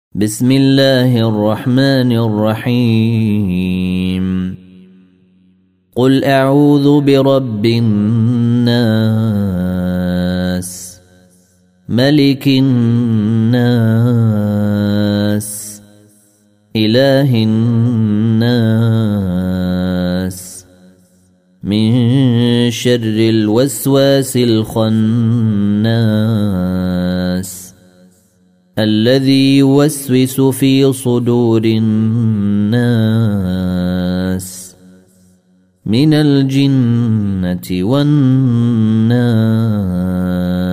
بسم الله الرحمن الرحيم قل أعوذ برب الناس ملك الناس إله الناس من شر الوسواس الخناس الذي يوسوس في صدور الناس من الجنة والناس.